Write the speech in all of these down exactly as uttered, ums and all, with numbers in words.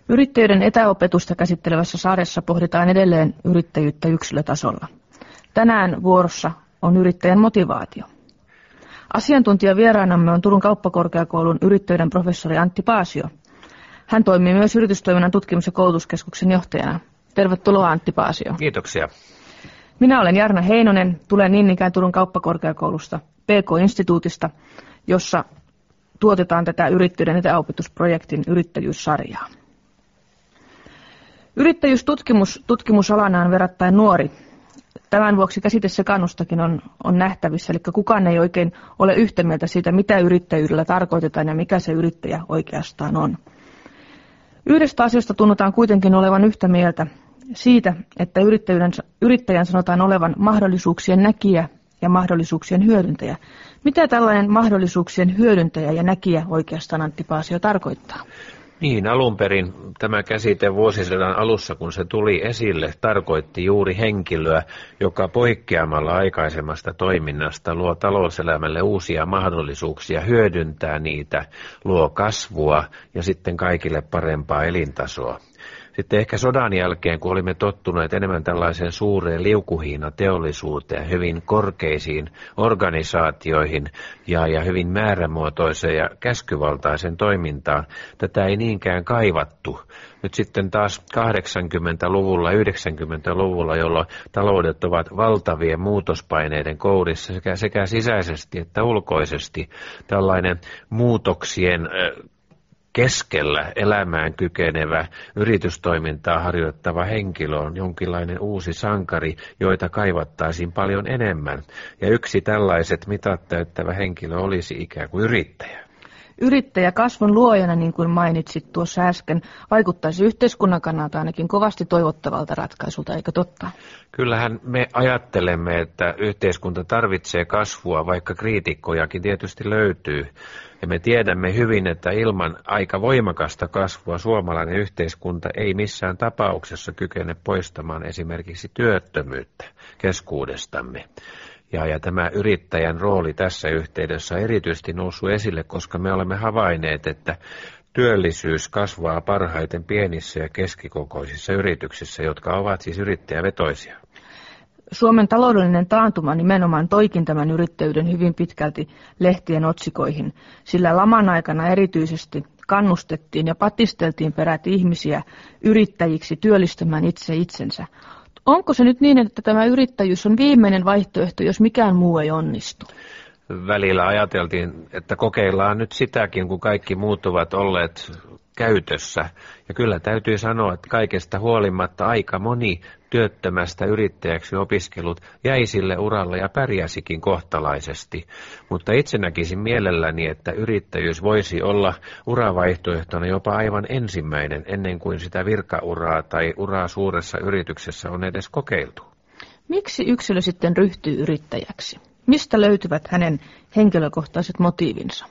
Yrittäjyyden etäopetusta käsittelevässä sarjassa pohditaan edelleen yrittäjyyttä yksilötasolla. Tänään vuorossa on yrittäjän motivaatio. Asiantuntijavieraanamme on Turun kauppakorkeakoulun yrittäjyyden professori Antti Paasio. Hän toimii myös yritystoiminnan tutkimus- ja koulutuskeskuksen johtajana. Tervetuloa Antti Paasio. Kiitoksia. Minä olen Jarna Heinonen, tulen niin ikään Turun kauppakorkeakoulusta P K-instituutista, jossa tuotetaan tätä yrittäjyyden etäopetusprojektin yrittäjyyssarjaa. Yrittäjyystutkimus tutkimusalana on verrattain nuori. Tämän vuoksi käsitesekaannustakin on, on nähtävissä, eli kukaan ei oikein ole yhtä mieltä siitä, mitä yrittäjyydellä tarkoitetaan ja mikä se yrittäjä oikeastaan on. Yhdestä asiasta tunnutaan kuitenkin olevan yhtä mieltä, siitä, että yrittäjän sanotaan olevan mahdollisuuksien näkijä ja mahdollisuuksien hyödyntäjä. Mitä tällainen mahdollisuuksien hyödyntäjä ja näkijä oikeastaan, Antti Paasio, tarkoittaa? Niin, alun perin tämä käsite vuosisadan alussa, kun se tuli esille, tarkoitti juuri henkilöä, joka poikkeamalla aikaisemmasta toiminnasta luo talouselämälle uusia mahdollisuuksia, hyödyntää niitä, luo kasvua ja sitten kaikille parempaa elintasoa. Sitten ehkä sodan jälkeen, kun olimme tottuneet enemmän tällaiseen suureen liukuhiinateollisuuteen, hyvin korkeisiin organisaatioihin ja, ja hyvin määrämuotoiseen ja käskyvaltaisen toimintaan, tätä ei niinkään kaivattu. Nyt sitten taas kahdeksankymmentäluvulla, yhdeksänkymmentäluvulla, jolloin taloudet ovat valtavien muutospaineiden kourissa sekä, sekä sisäisesti että ulkoisesti, tällainen muutoksien keskellä elämään kykenevä yritystoimintaa harjoittava henkilö on jonkinlainen uusi sankari, joita kaivattaisiin paljon enemmän. Ja yksi tällaiset mitat täyttävä henkilö olisi ikään kuin yrittäjä. Yrittäjä kasvun luojana, niin kuin mainitsit tuossa äsken, vaikuttaisi yhteiskunnan kannalta ainakin kovasti toivottavalta ratkaisulta, eikö totta? Kyllähän me ajattelemme, että yhteiskunta tarvitsee kasvua, vaikka kriitikkojakin tietysti löytyy. Ja me tiedämme hyvin, että ilman aika voimakasta kasvua suomalainen yhteiskunta ei missään tapauksessa kykene poistamaan esimerkiksi työttömyyttä keskuudestamme. Ja, ja tämä yrittäjän rooli tässä yhteydessä on erityisesti noussut esille, koska me olemme havainneet, että työllisyys kasvaa parhaiten pienissä ja keskikokoisissa yrityksissä, jotka ovat siis yrittäjävetoisia. Suomen taloudellinen taantuma nimenomaan toikin tämän yrittäjyyden hyvin pitkälti lehtien otsikoihin, sillä laman aikana erityisesti kannustettiin ja patisteltiin peräti ihmisiä yrittäjiksi työllistämään itse itsensä. Onko se nyt niin, että tämä yrittäjyys on viimeinen vaihtoehto, jos mikään muu ei onnistu? Välillä ajateltiin, että kokeillaan nyt sitäkin, kun kaikki muut ovat olleet käytössä. Ja kyllä täytyy sanoa, että kaikesta huolimatta aika moni työttömästä yrittäjäksi opiskelut jäi sille uralle ja pärjäsikin kohtalaisesti. Mutta itse näkisin mielelläni, että yrittäjyys voisi olla uravaihtoehtona jopa aivan ensimmäinen, ennen kuin sitä virkauraa tai uraa suuressa yrityksessä on edes kokeiltu. Miksi yksilö sitten ryhtyy yrittäjäksi? Mistä löytyvät hänen henkilökohtaiset motiivinsa?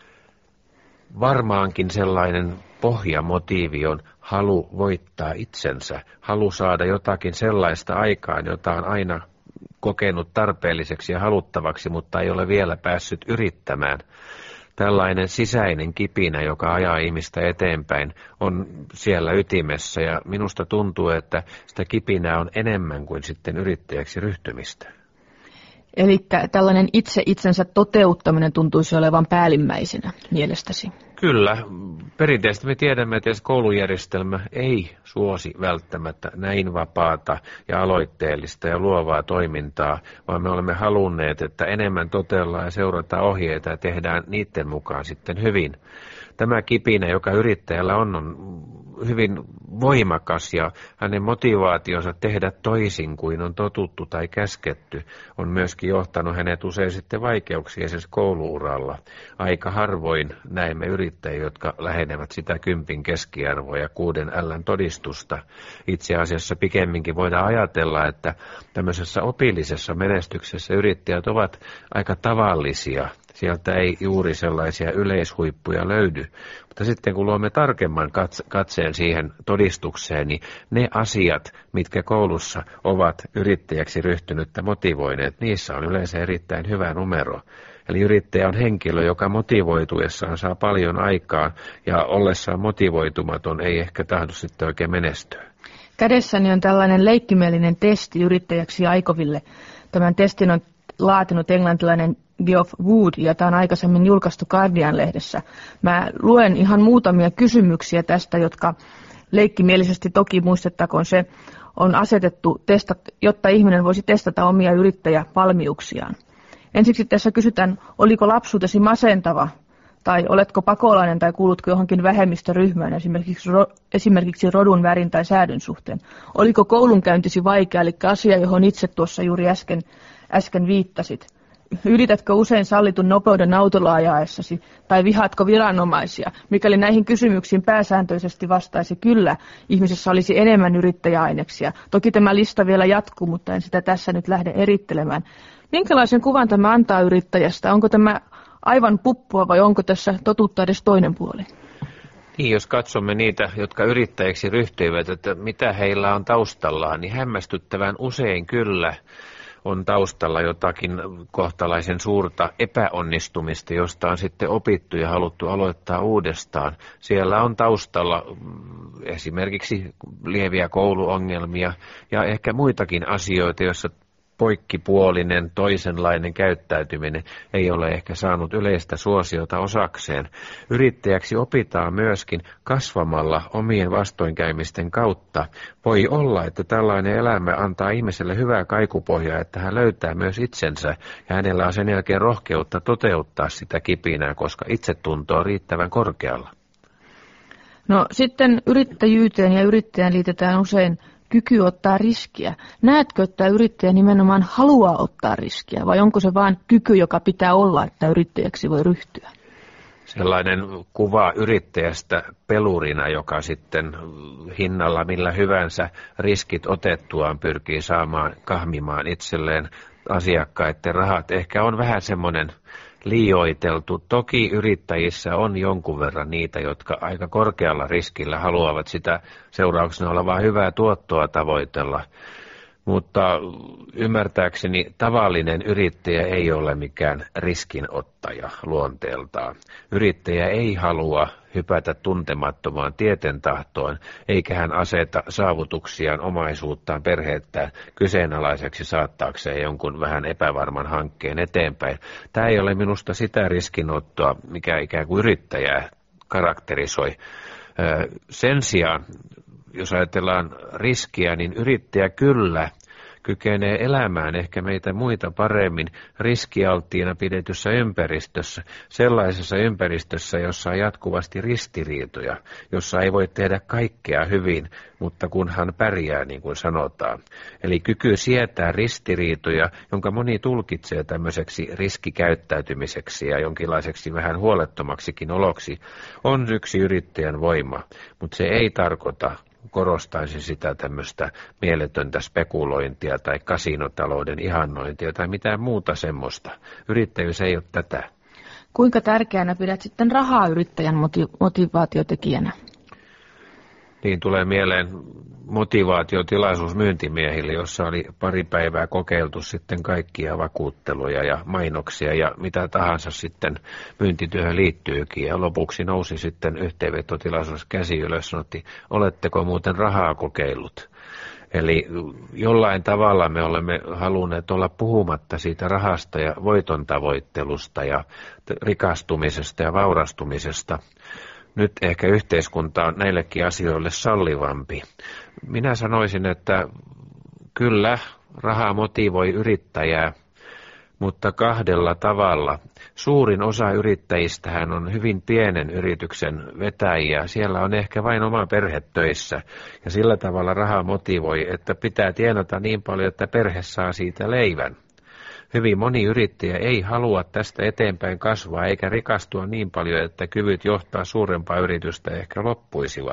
Varmaankin sellainen pohjamotiivi on halu voittaa itsensä, halu saada jotakin sellaista aikaan, jota on aina kokenut tarpeelliseksi ja haluttavaksi, mutta ei ole vielä päässyt yrittämään. Tällainen sisäinen kipinä, joka ajaa ihmistä eteenpäin, on siellä ytimessä ja minusta tuntuu, että sitä kipinää on enemmän kuin sitten yrittäjäksi ryhtymistä. Eli tällainen itse itsensä toteuttaminen tuntuisi olevan päällimmäisenä mielestäsi. Kyllä. Perinteisesti me tiedämme, että koulujärjestelmä ei suosi välttämättä näin vapaata ja aloitteellista ja luovaa toimintaa, vaan me olemme halunneet, että enemmän totellaan ja seurataan ohjeita ja tehdään niiden mukaan sitten hyvin. Tämä kipinä, joka yrittäjällä on, on hyvin voimakas ja hänen motivaationsa tehdä toisin kuin on totuttu tai käsketty on myöskin johtanut hänet usein sitten vaikeuksiin esimerkiksi kouluuralla. Aika harvoin näemme yrittäjiä, jotka lähenevät sitä kympin keskiarvoa ja kuuden L:n todistusta. Itse asiassa pikemminkin voidaan ajatella, että tämmöisessä opillisessa menestyksessä yrittäjät ovat aika tavallisia. Sieltä ei juuri sellaisia yleishuippuja löydy, mutta sitten kun luomme tarkemman katseen siihen todistukseen, niin ne asiat, mitkä koulussa ovat yrittäjäksi ryhtynyttä motivoineet, niissä on yleensä erittäin hyvä numero. Eli yrittäjä on henkilö, joka motivoituessaan saa paljon aikaan ja ollessaan motivoitumaton ei ehkä tahdo sitten oikein menestyä. Kädessäni on tällainen leikkimielinen testi yrittäjäksi aikoville. Tämän testin on laatinut englantilainen Geoff Wood ja tämä on aikaisemmin julkaistu Guardian-lehdessä. Mä luen ihan muutamia kysymyksiä tästä, jotka leikkimielisesti toki muistettakoon se on asetettu, testat, jotta ihminen voisi testata omia yrittäjävalmiuksiaan. Ensiksi tässä kysytään, oliko lapsuutesi masentava tai oletko pakolainen tai kuulutko johonkin vähemmistöryhmään, esimerkiksi, ro, esimerkiksi rodun, värin tai säädyn suhteen. Oliko koulunkäyntisi vaikea, eli asia, johon itse tuossa juuri äsken, äsken viittasit. Ylitätkö usein sallitun nopeuden autolla ajaessasi tai vihaatko viranomaisia? Mikäli näihin kysymyksiin pääsääntöisesti vastaisi kyllä, ihmisessä olisi enemmän yrittäjäaineksia. Toki tämä lista vielä jatkuu, mutta en sitä tässä nyt lähde erittelemään. Minkälaisen kuvan tämä antaa yrittäjästä? Onko tämä aivan puppua vai onko tässä totuutta edes toinen puoli? Niin, jos katsomme niitä, jotka yrittäjiksi ryhtyivät, että mitä heillä on taustallaan, niin hämmästyttävän usein kyllä on taustalla jotakin kohtalaisen suurta epäonnistumista, josta on sitten opittu ja haluttu aloittaa uudestaan. Siellä on taustalla esimerkiksi lieviä kouluongelmia ja ehkä muitakin asioita, joissa poikkipuolinen, toisenlainen käyttäytyminen ei ole ehkä saanut yleistä suosiota osakseen. Yrittäjäksi opitaan myöskin kasvamalla omien vastoinkäymisten kautta. Voi olla, että tällainen elämä antaa ihmiselle hyvää kaikupohjaa, että hän löytää myös itsensä ja hänellä on sen jälkeen rohkeutta toteuttaa sitä kipinää, koska itsetunto on riittävän korkealla. No sitten yrittäjyyteen ja yrittäjään liitetään usein kyky ottaa riskiä. Näetkö, että yrittäjä nimenomaan haluaa ottaa riskiä vai onko se vain kyky, joka pitää olla, että yrittäjäksi voi ryhtyä? Sellainen kuva yrittäjästä pelurina, joka sitten hinnalla millä hyvänsä riskit otettuaan pyrkii saamaan kahmimaan itselleen asiakkaiden rahat, ehkä on vähän semmoinen liioiteltu. Toki yrittäjissä on jonkun verran niitä, jotka aika korkealla riskillä haluavat sitä seurauksena olevaa hyvää tuottoa tavoitella. Mutta ymmärtääkseni tavallinen yrittäjä ei ole mikään riskinottaja luonteeltaan. Yrittäjä ei halua hypätä tuntemattomaan tietentahtoon, eikä hän aseta saavutuksiaan, omaisuuttaan, perheettään kyseenalaiseksi saattaakseen jonkun vähän epävarman hankkeen eteenpäin. Tämä ei ole minusta sitä riskinottoa, mikä ikään kuin yrittäjää karakterisoi. Sen sijaan, jos ajatellaan riskiä, niin yrittäjä kyllä kykenee elämään ehkä meitä muita paremmin riskialttiina pidetyssä ympäristössä, sellaisessa ympäristössä, jossa on jatkuvasti ristiriitoja, jossa ei voi tehdä kaikkea hyvin, mutta kunhan pärjää, niin kuin sanotaan. Eli kyky sietää ristiriitoja, jonka moni tulkitsee tämmöiseksi riskikäyttäytymiseksi ja jonkinlaiseksi vähän huolettomaksikin oloksi, on yksi yrittäjän voima, mutta se ei tarkoita, korostaisin sitä tämmöistä mieletöntä spekulointia tai kasinotalouden ihannointia tai mitään muuta semmoista. Yrittäjyys ei ole tätä. Kuinka tärkeänä pidät sitten rahaa yrittäjän motivaatiotekijänä? Niin tulee mieleen motivaatiotilaisuus myyntimiehille, jossa oli pari päivää kokeiltu sitten kaikkia vakuutteluja ja mainoksia ja mitä tahansa sitten myyntityöhön liittyykin. Ja lopuksi nousi sitten yhteenvetotilaisuus käsi ylös, sanottiin, oletteko muuten rahaa kokeillut? Eli jollain tavalla me olemme halunneet olla puhumatta siitä rahasta ja voiton tavoittelusta ja rikastumisesta ja vaurastumisesta. Nyt ehkä yhteiskunta on näillekin asioille sallivampi. Minä sanoisin, että kyllä raha motivoi yrittäjää, mutta kahdella tavalla. Suurin osa yrittäjistähän on hyvin pienen yrityksen vetäjiä. Siellä on ehkä vain oma perhe töissä ja sillä tavalla raha motivoi, että pitää tienata niin paljon, että perhe saa siitä leivän. Hyvin moni yrittäjä ei halua tästä eteenpäin kasvaa eikä rikastua niin paljon, että kyvyt johtaa suurempaa yritystä ehkä loppuisivat.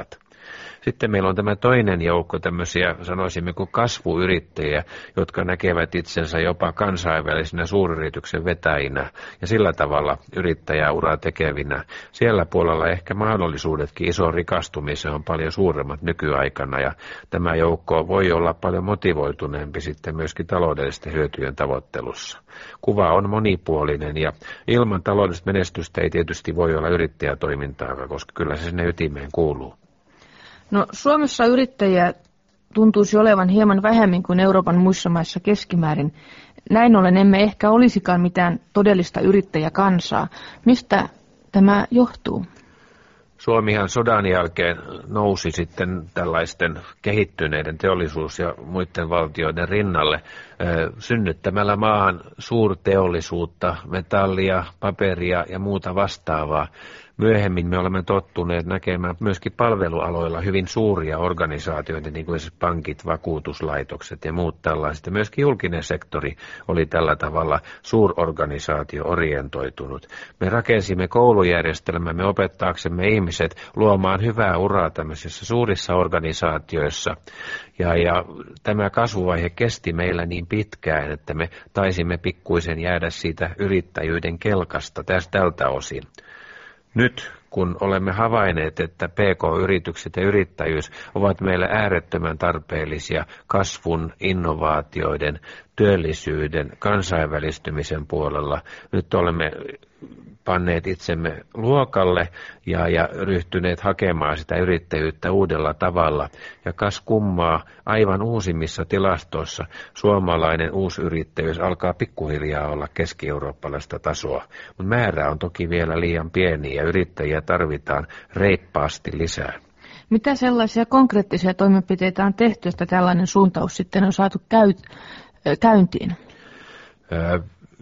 Sitten meillä on tämä toinen joukko tämmöisiä, sanoisimme kuin kasvuyrittäjiä, jotka näkevät itsensä jopa kansainvälisenä suuryrityksen vetäjinä ja sillä tavalla yrittäjäuraa tekevinä. Siellä puolella ehkä mahdollisuudetkin isoon rikastumiseen on paljon suuremmat nykyaikana ja tämä joukko voi olla paljon motivoituneempi sitten myöskin taloudellisten hyötyjen tavoittelussa. Kuva on monipuolinen ja ilman taloudellista menestystä ei tietysti voi olla yrittäjätoimintaa, koska kyllä se sinne ytimeen kuuluu. No, Suomessa yrittäjiä tuntuisi olevan hieman vähemmän kuin Euroopan muissa maissa keskimäärin. Näin ollen emme ehkä olisikaan mitään todellista yrittäjäkansaa. Mistä tämä johtuu? Suomihan sodan jälkeen nousi sitten tällaisten kehittyneiden teollisuus- ja muiden valtioiden rinnalle synnyttämällä maahan suurteollisuutta, metallia, paperia ja muuta vastaavaa. Myöhemmin me olemme tottuneet näkemään myöskin palvelualoilla hyvin suuria organisaatioita, niin kuin pankit, vakuutuslaitokset ja muut tällaiset. Ja myöskin julkinen sektori oli tällä tavalla suurorganisaatio orientoitunut. Me rakensimme koulujärjestelmämme opettaaksemme ihmiset luomaan hyvää uraa tämmöisissä suurissa organisaatioissa. Ja, ja tämä kasvuvaihe kesti meillä niin pitkään, että me taisimme pikkuisen jäädä siitä yrittäjyyden kelkasta tästä tältä osin. Nyt kun olemme havainneet, että P K-yritykset ja yrittäjyys ovat meille äärettömän tarpeellisia kasvun, innovaatioiden, työllisyyden, kansainvälistymisen puolella, nyt olemme panneet itsemme luokalle ja, ja ryhtyneet hakemaan sitä yrittäjyyttä uudella tavalla. Ja kas kummaa, aivan uusimmissa tilastoissa suomalainen uusyrittäjyys alkaa pikkuhiljaa olla keski-eurooppalaista tasoa. Mutta määrä on toki vielä liian pieni ja yrittäjiä tarvitaan reippaasti lisää. Mitä sellaisia konkreettisia toimenpiteitä on tehty, että tällainen suuntaus sitten on saatu käy, käyntiin? Öö,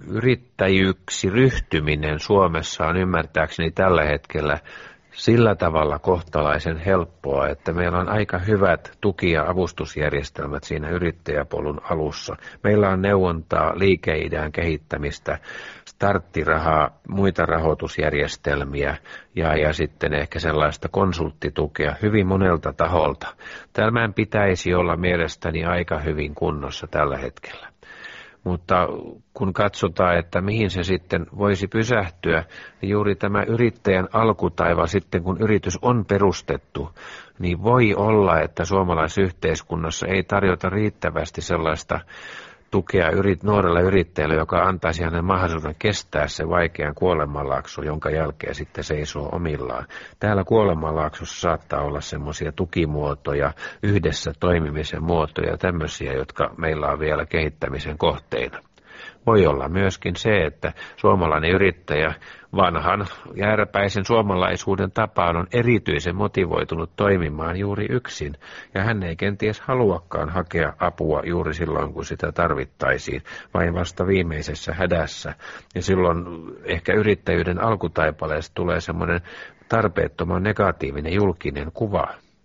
Yrittäjyksi ryhtyminen Suomessa on ymmärtääkseni tällä hetkellä sillä tavalla kohtalaisen helppoa, että meillä on aika hyvät tuki- ja avustusjärjestelmät siinä yrittäjäpolun alussa. Meillä on neuvontaa, liikeidean kehittämistä, starttirahaa, muita rahoitusjärjestelmiä ja, ja sitten ehkä sellaista konsulttitukea hyvin monelta taholta. Tämän pitäisi olla mielestäni aika hyvin kunnossa tällä hetkellä. Mutta kun katsotaan, että mihin se sitten voisi pysähtyä, niin juuri tämä yrittäjän alkutaival sitten, kun yritys on perustettu, niin voi olla, että suomalaisessa yhteiskunnassa ei tarjota riittävästi sellaista tukea yrit, nuorelle yrittäjälle, joka antaisi hänen mahdollisuuden kestää se vaikean kuolemanlaakso, jonka jälkeen sitten seisoo omillaan. Täällä kuolemanlaaksossa saattaa olla semmoisia tukimuotoja, yhdessä toimimisen muotoja, tämmöisiä, jotka meillä on vielä kehittämisen kohteina. Voi olla myöskin se, että suomalainen yrittäjä vanhan jääräpäisen suomalaisuuden tapaan on erityisen motivoitunut toimimaan juuri yksin, ja hän ei kenties haluakaan hakea apua juuri silloin, kun sitä tarvittaisiin, vain vasta viimeisessä hädässä. Ja silloin ehkä yrittäjyyden alkutaipaleesta tulee semmoinen tarpeettoman negatiivinen julkinen kuva.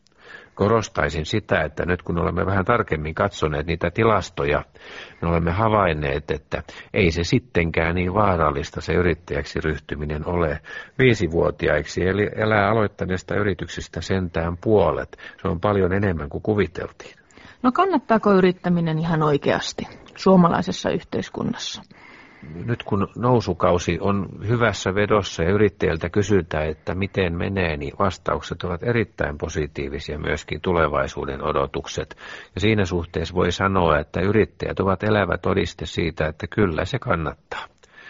Korostaisin sitä, että nyt kun olemme vähän tarkemmin katsoneet niitä tilastoja, me olemme havainneet, että ei se sittenkään niin vaarallista se yrittäjäksi ryhtyminen ole. Viisivuotiaiksi eli elää aloittaneesta yrityksistä sentään puolet. Se on paljon enemmän kuin kuviteltiin. No kannattaako yrittäminen ihan oikeasti suomalaisessa yhteiskunnassa? Nyt kun nousukausi on hyvässä vedossa ja yrittäjältä kysytään, että miten menee, niin vastaukset ovat erittäin positiivisia, myöskin tulevaisuuden odotukset. Ja siinä suhteessa voi sanoa, että yrittäjät ovat elävä todiste siitä, että kyllä se kannattaa.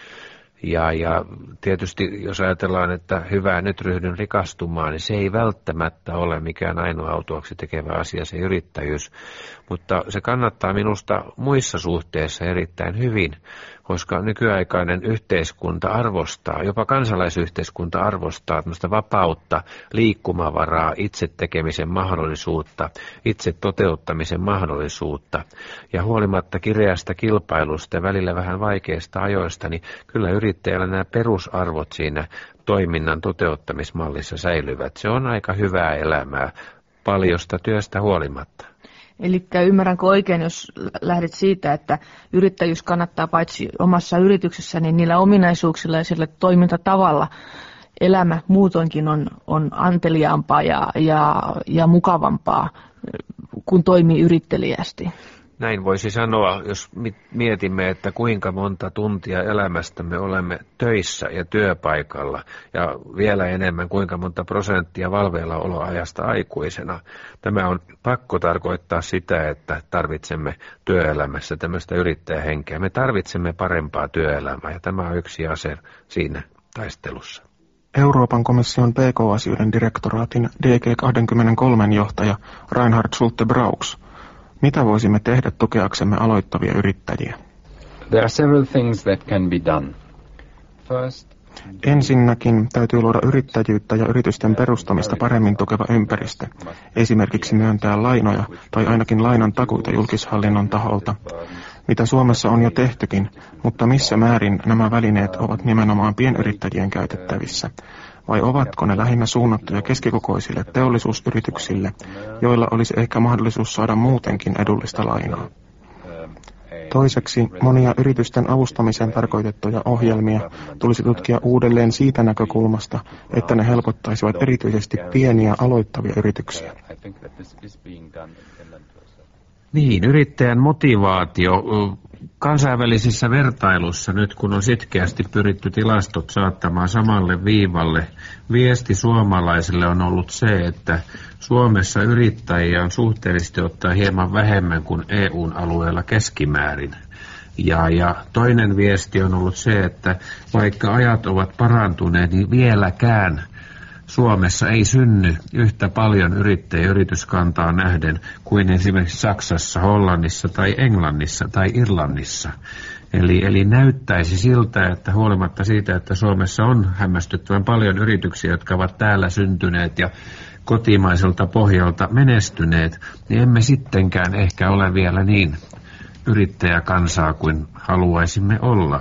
Ja, ja tietysti jos ajatellaan, että hyvä, nyt ryhdyn rikastumaan, niin se ei välttämättä ole mikään ainoa autuaksi tekevä asia, se yrittäjyys. Mutta se kannattaa minusta muissa suhteissa erittäin hyvin, koska nykyaikainen yhteiskunta arvostaa, jopa kansalaisyhteiskunta arvostaa tämmöistä vapautta, liikkumavaraa, itse tekemisen mahdollisuutta, itse toteuttamisen mahdollisuutta. Ja huolimatta kireästä kilpailusta ja välillä vähän vaikeista ajoista, niin kyllä yrittäjällä nämä perusarvot siinä toiminnan toteuttamismallissa säilyvät. Se on aika hyvää elämää, paljosta työstä huolimatta. Eli ymmärränkö oikein, jos lähdet siitä, että yrittäjyys kannattaa paitsi omassa yrityksessä, niin niillä ominaisuuksilla ja sillä toimintatavalla, elämä muutoinkin on, on anteliaampaa ja, ja, ja mukavampaa, kun toimii yritteliästi. Näin voisi sanoa, jos mietimme, että kuinka monta tuntia elämästämme olemme töissä ja työpaikalla, ja vielä enemmän kuinka monta prosenttia valveillaoloajasta aikuisena. Tämä on pakko tarkoittaa sitä, että tarvitsemme työelämässä tämmöistä yrittäjähenkeä. Me tarvitsemme parempaa työelämää, ja tämä on yksi ase siinä taistelussa. Euroopan komission P K-asioiden direktoraatin D G kaksikymmentäkolme johtaja Reinhard Schulte-Braux. Mitä voisimme tehdä tukeaksemme aloittavia yrittäjiä? There are several things that can be done. First, Ensinnäkin täytyy luoda yrittäjyyttä ja yritysten perustamista paremmin tukeva ympäristö, esimerkiksi myöntää lainoja tai ainakin lainan takuita julkishallinnon taholta, mitä Suomessa on jo tehtykin, mutta missä määrin nämä välineet ovat nimenomaan pienyrittäjien käytettävissä, vai ovatko ne lähinnä suunnattuja keskikokoisille teollisuusyrityksille, joilla olisi ehkä mahdollisuus saada muutenkin edullista lainaa? Toiseksi monia yritysten avustamiseen tarkoitettuja ohjelmia tulisi tutkia uudelleen siitä näkökulmasta, että ne helpottaisivat erityisesti pieniä aloittavia yrityksiä. Niin, yrittäjän motivaatio kansainvälisissä vertailussa, nyt kun on sitkeästi pyritty tilastot saattamaan samalle viivalle, viesti suomalaisille on ollut se, että Suomessa yrittäjiä on suhteellisesti ottaen hieman vähemmän kuin E U:n alueella keskimäärin. Ja, ja toinen viesti on ollut se, että vaikka ajat ovat parantuneet, niin vieläkään Suomessa ei synny yhtä paljon yrittäjä yrityskantaa nähden kuin esimerkiksi Saksassa, Hollannissa tai Englannissa tai Irlannissa. Eli, eli näyttäisi siltä, että huolimatta siitä, että Suomessa on hämmästyttävän paljon yrityksiä, jotka ovat täällä syntyneet ja kotimaiselta pohjalta menestyneet, niin emme sittenkään ehkä ole vielä niin yrittäjäkansaa kuin haluaisimme olla.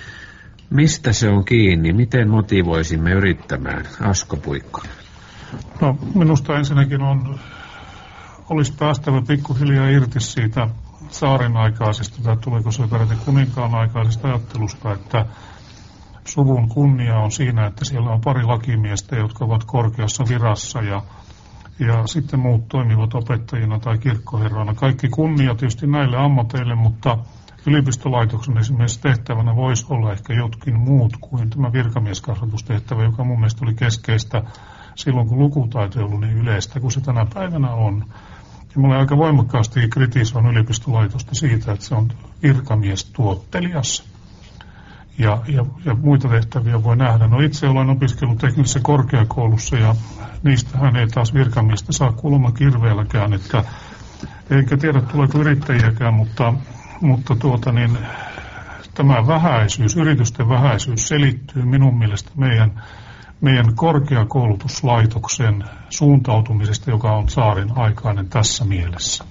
Mistä se on kiinni? Miten motivoisimme yrittämään? Asko Puikko. No, minusta ensinnäkin on, olisi päästävä pikkuhiljaa irti siitä saaren aikaisesta, tai tuleeko se peräti kuninkaan aikaisesta ajattelusta, että suvun kunnia on siinä, että siellä on pari lakimiestä, jotka ovat korkeassa virassa ja, ja sitten muut toimivat opettajina tai kirkkoherroina. Kaikki kunnia tietysti näille ammateille, mutta yliopistolaitoksen esimerkiksi tehtävänä voisi olla ehkä jotkin muut kuin tämä virkamieskasvatustehtävä, joka mun mielestä oli keskeistä silloin, kun lukutaito ei ollut niin yleistä kuin se tänä päivänä on. Ja mä olen aika voimakkaasti kritisoinut yliopistolaitosta siitä, että se on virkamiestuottelias. Ja, ja, ja muita tehtäviä voi nähdä. No itse olen opiskellut teknisessä korkeakoulussa ja niistähän ei taas virkamiestä saa kuulemma kirveelläkään, että eikä tiedä tuleeko yrittäjiäkään, mutta Mutta tuota niin, tämä vähäisyys, yritysten vähäisyys selittyy minun mielestä meidän, meidän korkeakoulutuslaitoksen suuntautumisesta, joka on tsaarin aikainen tässä mielessä.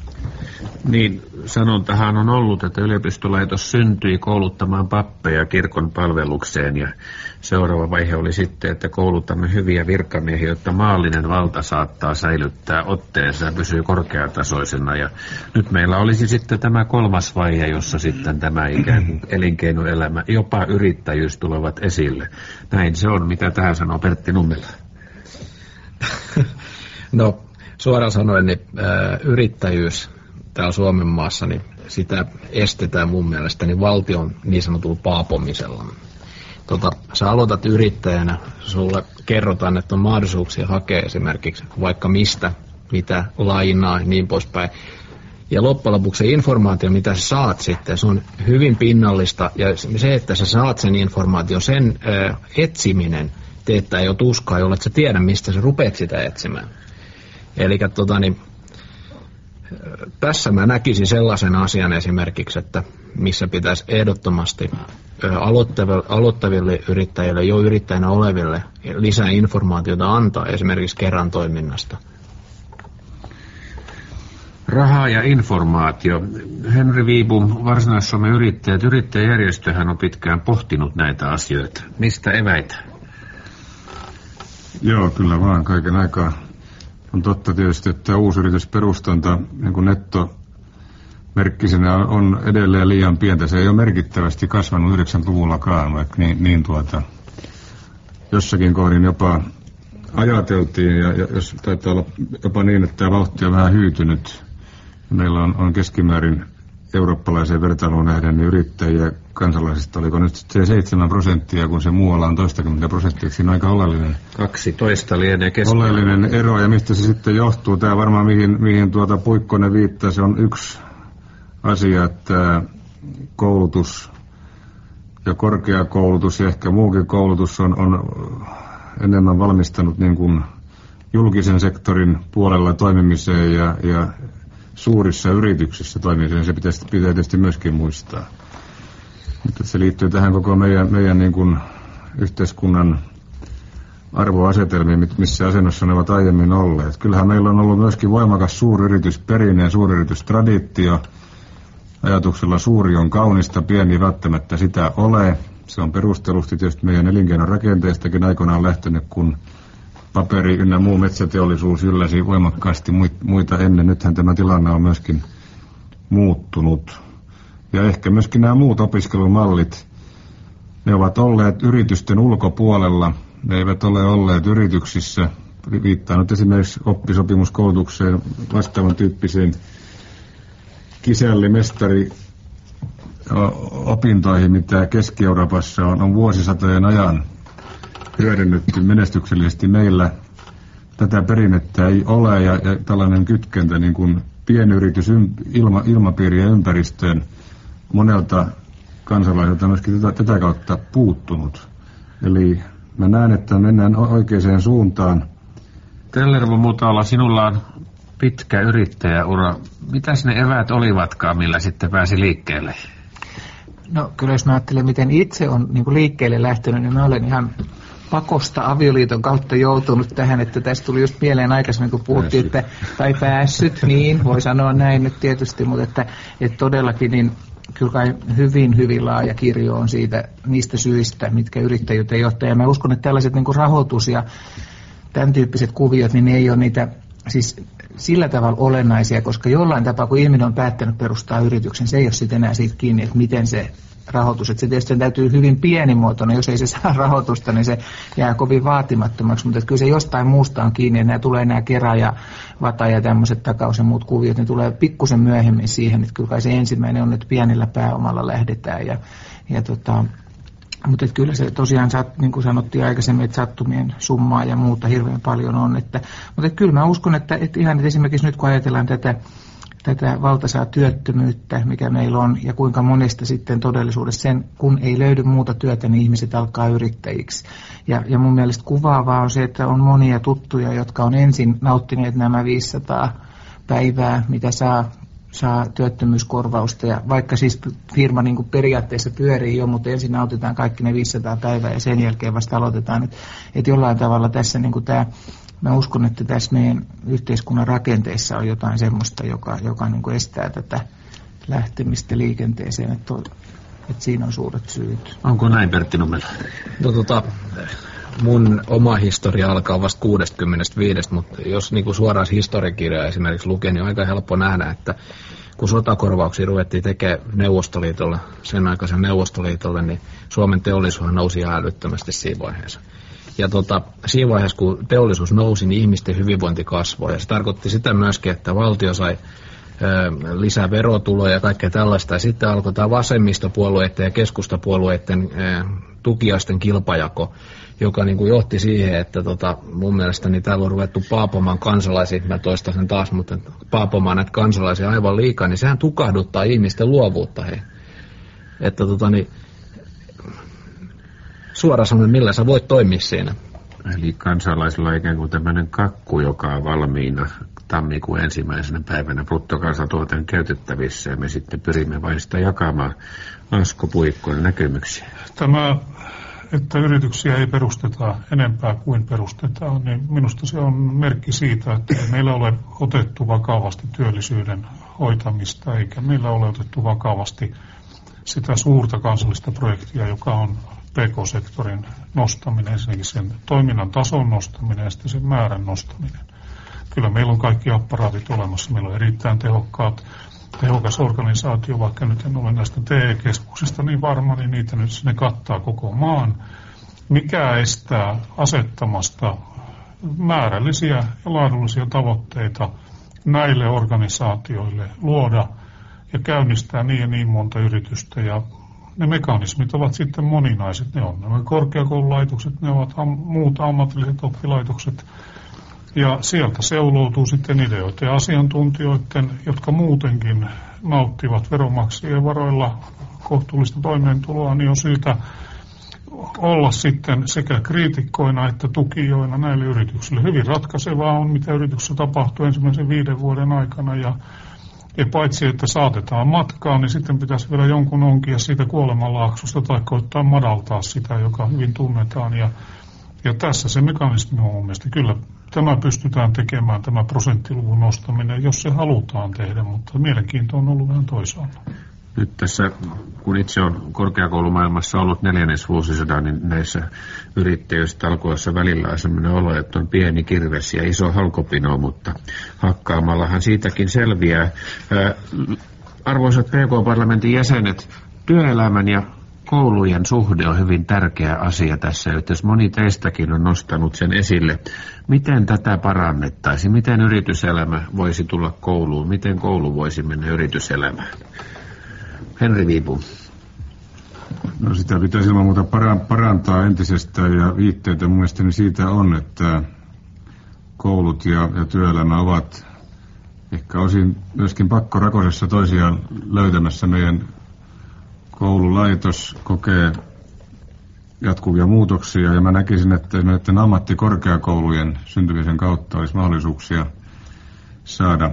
Niin, sanontahan on ollut, että yliopistolaitos syntyi kouluttamaan pappeja kirkon palvelukseen ja seuraava vaihe oli sitten, että koulutamme hyviä virkamiehiä, jotta maallinen valta saattaa säilyttää otteensa ja pysyy korkeatasoisena. Ja nyt meillä olisi sitten tämä kolmas vaihe, jossa sitten tämä ikään kuin elinkeinoelämä, jopa yrittäjyys tulevat esille. Näin se on, mitä tähän sanoo Pertti Nummela. No, suoraan sanoen, niin ä, yrittäjyys täällä Suomen maassa, niin sitä estetään mun mielestä niin valtion niin sanotulla paapomisella. Tota, sä aloitat yrittäjänä, sulle kerrotaan, että on mahdollisuuksia hakea esimerkiksi vaikka mistä, mitä lainaa, niin poispäin. Ja loppujen lopuksi se informaatio, mitä sä saat sitten, se on hyvin pinnallista. Ja se, että sä saat sen informaation, sen ö, etsiminen teettää jo tuskaa, jolle et sä tiedä, mistä sä rupeat sitä etsimään. Eli tota, niin, tässä mä näkisin sellaisen asian esimerkiksi, että missä pitäisi ehdottomasti aloittaville, aloittaville yrittäjille, jo yrittäjänä oleville lisää informaatiota antaa esimerkiksi kerran toiminnasta. Raha ja informaatio. Henri Viibum, Varsinais-Suomen yrittäjät, yrittäjäjärjestöhän on pitkään pohtinut näitä asioita. Mistä eväitä? Joo, kyllä vaan kaiken aikaa. On totta tietysti, että uusyritysperustanta niin kuin nettomerkkisenä on edelleen liian pientä. Se ei ole merkittävästi kasvanut yhdeksänkymmentäluvullakaan, vaikka niin, niin tuota, jossakin kohdin jopa ajateltiin, ja, ja jos taitaa olla jopa niin, että tämä vauhti on vähän hyytynyt. Meillä on, on keskimäärin eurooppalaiseen vertailuun nähden niin yrittäjiä kansalaisista, oliko nyt se seitsemän prosenttia, kun se muualla on toistakymmentä prosenttia, siinä on aika oleellinen, kaksitoista lienee keskimäärin. Oleellinen ero, ja mistä se sitten johtuu? Tämä varmaan, mihin, mihin tuota Puikkonen viittaa, se on yksi asia, että koulutus ja korkeakoulutus ja ehkä muukin koulutus on, on enemmän valmistanut niin kuin julkisen sektorin puolella toimimiseen ja, ja suurissa yrityksissä toimimiseen. Se pitäisi, pitää tietysti myöskin muistaa. Mutta se liittyy tähän koko meidän, meidän niin kuin yhteiskunnan arvoasetelmiin, missä asennossa ne ovat aiemmin olleet. Kyllähän meillä on ollut myöskin voimakas suuryritysperinne ja suuryritystraditio. Ajatuksella suuri on kaunista, pieni välttämättä sitä ole. Se on perustellusti tietysti meidän elinkeinon rakenteestakin aikoinaan lähtenyt, kun paperi ynnä muu metsäteollisuus ylläsi voimakkaasti muita ennen. Nythän tämä tilanne on myöskin muuttunut. Ja ehkä myöskin nämä muut opiskelumallit, ne ovat olleet yritysten ulkopuolella. Ne eivät ole olleet yrityksissä. Viittaan nyt esimerkiksi oppisopimuskoulutukseen, vastaavan tyyppiseen kisällimestari opintoihin, mitä Keski-Euroopassa on, on vuosisatojen ajan hyödynnetty menestyksellisesti. Meillä tätä perinnettä ei ole, ja, ja tällainen kytkentä niin kuin pienyritys ilma, ilmapiiri ja ympäristöön monelta kansalaiselta on myöskin tätä, tätä kautta puuttunut. Eli mä näen, että mennään oikeaan suuntaan. Tellervo Mutala, sinulla on pitkä yrittäjäura. Mitäs ne eväät olivatkaan, millä sitten pääsi liikkeelle? No kyllä jos mä ajattelen, miten itse on niin kuin liikkeelle lähtenyt, niin mä olen ihan pakosta avioliiton kautta joutunut tähän, että tästä tuli just mieleen aikaisemmin, kun puhuttiin, että, tai päässyt, niin voi sanoa näin nyt tietysti, mutta että, että todellakin niin kyllä kai hyvin, hyvin laaja kirjo on siitä, niistä syistä, mitkä yrittäjyyteen johtaa. Ja mä uskon, että tällaiset niin kuin rahoitus ja tämän tyyppiset kuviot, niin ne ei ole niitä siis sillä tavalla olennaisia, koska jollain tapaa, kun ihminen on päättänyt perustaa yrityksen, se ei ole sitten enää siitä kiinni, että miten se rahoitus, että se tietysti täytyy hyvin pienimuotoinen, jos ei se saa rahoitusta, niin se jää kovin vaatimattomaksi, mutta kyllä se jostain muusta on kiinni, että nämä tulee nämä kerä ja vata ja tämmöiset takaus ja muut kuviot, ne tulee pikkusen myöhemmin siihen, että kyllä kai se ensimmäinen on, että pienellä pääomalla lähdetään ja, ja tota, mutta että kyllä se tosiaan, niin kuin sanottiin aikaisemmin, että sattumien summaa ja muuta hirveän paljon on. Että, mutta että kyllä mä uskon, että, että ihan että esimerkiksi nyt kun ajatellaan tätä, tätä valtaisaa työttömyyttä, mikä meillä on, ja kuinka monesta sitten todellisuudessa sen, kun ei löydy muuta työtä, niin ihmiset alkaa yrittäjiksi. Ja, ja mun mielestä kuvaavaa on se, että on monia tuttuja, jotka on ensin nauttineet nämä viisisataa päivää, mitä saa saa työttömyyskorvausta, ja vaikka siis firma niin kuin periaatteessa pyörii jo, mutta ensin nautitaan kaikki ne viisisataa päivää ja sen jälkeen vasta aloitetaan. Että et jollain tavalla tässä niin kuin tämä, mä uskon, että tässä meidän yhteiskunnan rakenteissa on jotain semmoista, joka, joka niin kuin estää tätä lähtemistä liikenteeseen, että, että siinä on suuret syyt. Onko näin, Pertti Nummela? No, tota, mun oma historia alkaa vasta kuudestakymmenestäviidestä, mutta jos niin kuin suoraan historiakirjaa esimerkiksi lukee, niin on aika helppo nähdä, että kun sotakorvauksia ruvettiin tekemään Neuvostoliitolle, sen aikaisen Neuvostoliitolle, niin Suomen teollisuus nousi ihan älyttömästi siinä vaiheessa. Ja tota, siinä vaiheessa, kun teollisuus nousi, niin ihmisten hyvinvointi kasvoi. Ja se tarkoitti sitä myöskin, että valtio sai ö, lisää verotuloja ja kaikkea tällaista. Ja sitten alkoi tämä vasemmistopuolueiden ja keskustapuolueiden ö, tukiaisten kilpajako, joka niin kuin johti siihen, että tota, mun mielestäni täällä on ruvettu paapomaan kansalaisia, mä toistan sen taas, mutta paapomaan näitä kansalaisia aivan liikaa, niin sehän tukahduttaa ihmisten luovuutta. Hei. Että tota, niin, suoraan sanoen, millä sä voit toimia siinä? Eli kansalaisilla on ikään kuin tämmöinen kakku, joka on valmiina tammikuun ensimmäisenä päivänä bruttokansantuotteen käytettävissä, ja me sitten pyrimme vain sitä jakamaan. Asko Puikkonen, näkemyksiä. Tämä, että yrityksiä ei perusteta enempää kuin perustetaan, niin minusta se on merkki siitä, että ei meillä ole otettu vakavasti työllisyyden hoitamista, eikä meillä ole otettu vakavasti sitä suurta kansallista projektia, joka on P K-sektorin nostaminen, ensinnäkin sen toiminnan tason nostaminen ja sitten sen määrän nostaminen. Kyllä meillä on kaikki apparaatit olemassa, meillä on erittäin tehokkaat, tehokas organisaatio, vaikka nyt en ole näistä T E-keskuksista niin varma, niin niitä nyt ne kattaa koko maan. mikä estää asettamasta määrällisiä ja laadullisia tavoitteita näille organisaatioille luoda ja käynnistää niin ja niin monta yritystä. Ja ne mekanismit ovat sitten moninaiset. Ne on nämä korkeakoululaitokset, ne ovat am- muut ammatilliset oppilaitokset. Ja sieltä seuloutuu sitten ideoita ja asiantuntijoiden, jotka muutenkin nauttivat veronmaksajien varoilla kohtuullista toimeentuloa, niin on syytä olla sitten sekä kriitikkoina että tukijoina näille yrityksille. Hyvin ratkaisevaa on, mitä yrityksessä tapahtuu ensimmäisen viiden vuoden aikana. Ja, ja paitsi, että saatetaan matkaan, niin sitten pitäisi vielä jonkun onkia siitä kuolemanlaaksosta tai koittaa madaltaa sitä, joka hyvin tunnetaan. Ja, ja tässä se mekanismi on mun mielestä. Kyllä tämä pystytään tekemään, tämä prosenttiluvun nostaminen, jos se halutaan tehdä, mutta mielenkiinto on ollut vähän toisaalla. Nyt tässä, kun itse on korkeakoulumaailmassa ollut neljännesvuosisadan, niin näissä yrittäjyystalkoissa välillä on sellainen olo, että on pieni kirves ja iso halkopino, mutta hakkaamallahan siitäkin selviää. Arvoisat P K-parlamentin jäsenet, työelämän ja koulujen suhde on hyvin tärkeä asia tässä yhteydessä. Moni teistäkin on nostanut sen esille. Miten tätä parannettaisiin? Miten yrityselämä voisi tulla kouluun? Miten koulu voisi mennä yrityselämään? Henri Viipum. No sitä pitäisi ilman muuta parantaa entisestään ja viitteitä mun mielestäni siitä on, että koulut ja, ja työelämä ovat ehkä osin myöskin pakkorakosessa toisiaan löytämässä. Meidän koululaitos kokee jatkuvia muutoksia ja mä näkisin, että näiden ammattikorkeakoulujen syntymisen kautta olisi mahdollisuuksia saada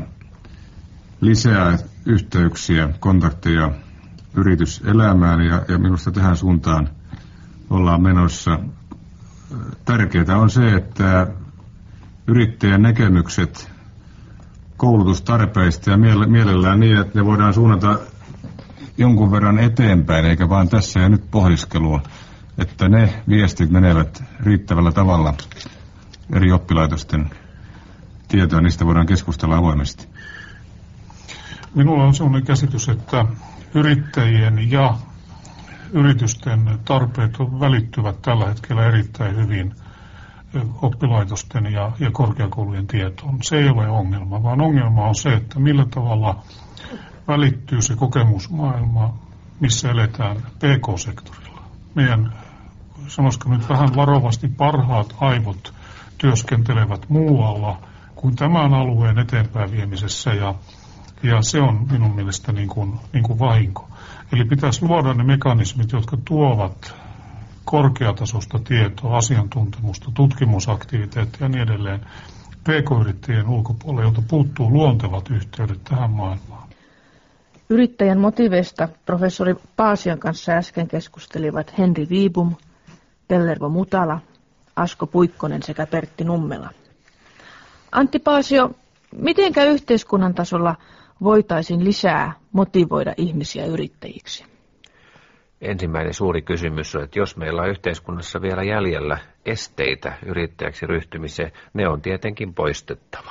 lisää yhteyksiä, kontakteja yrityselämään ja, ja minusta tähän suuntaan ollaan menossa. Tärkeää on se, että yrittäjän näkemykset koulutustarpeista ja mielellään niin, että ne voidaan suunnata jonkun verran eteenpäin, eikä vaan tässä ja nyt pohdiskeluun, että ne viestit menevät riittävällä tavalla eri oppilaitosten tietoa, niistä voidaan keskustella avoimesti. Minulla on sellainen käsitys, että yrittäjien ja yritysten tarpeet välittyvät tällä hetkellä erittäin hyvin oppilaitosten ja, ja korkeakoulujen tietoon. Se ei ole ongelma, vaan ongelma on se, että millä tavalla välittyy se kokemusmaailma, missä eletään P K-sektorilla. Meidän, sanoisiko nyt vähän varovasti, parhaat aivot työskentelevät muualla kuin tämän alueen eteenpäin viemisessä ja Ja se on minun mielestä niin kuin, niin kuin vahinko. Eli pitäisi luoda ne mekanismit, jotka tuovat korkeatasosta tietoa, asiantuntemusta, tutkimusaktiviteettia ja niin edelleen P K-yrittäjien ulkopuolelle, jolta puuttuu luontevat yhteydet tähän maailmaan. Yrittäjän motiveista professori Paasian kanssa äsken keskustelivat Henri Viipum, Pellervo Mutala, Asko Puikkonen sekä Pertti Nummela. Antti Paasio, mitenkä yhteiskunnan tasolla voitaisiin lisää motivoida ihmisiä yrittäjiksi? Ensimmäinen suuri kysymys on, että jos meillä on yhteiskunnassa vielä jäljellä esteitä yrittäjäksi ryhtymiseen, ne on tietenkin poistettava.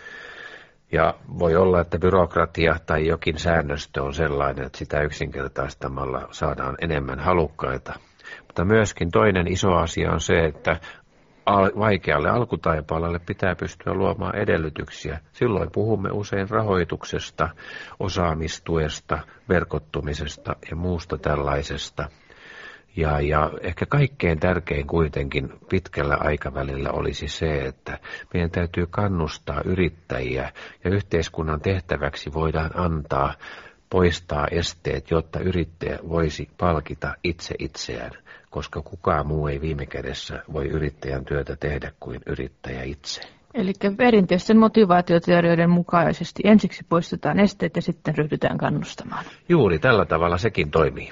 Ja voi olla, että byrokratia tai jokin säännöstö on sellainen, että sitä yksinkertaistamalla saadaan enemmän halukkaita. Mutta myöskin toinen iso asia on se, että vaikealle alkutaipaleelle pitää pystyä luomaan edellytyksiä. Silloin puhumme usein rahoituksesta, osaamistuesta, verkottumisesta ja muusta tällaisesta. Ja, ja ehkä kaikkein tärkein kuitenkin pitkällä aikavälillä olisi se, että meidän täytyy kannustaa yrittäjiä ja yhteiskunnan tehtäväksi voidaan antaa poistaa esteet, jotta yrittäjä voisi palkita itse itseään, koska kukaan muu ei viime kädessä voi yrittäjän työtä tehdä kuin yrittäjä itse. Eli perinteisten motivaatioteorioiden mukaisesti ensiksi poistetaan esteet ja sitten ryhdytään kannustamaan. Juuri tällä tavalla sekin toimii.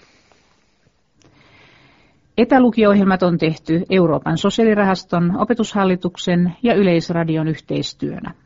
Etälukio-ohjelmat on tehty Euroopan sosiaalirahaston, opetushallituksen ja Yleisradion yhteistyönä.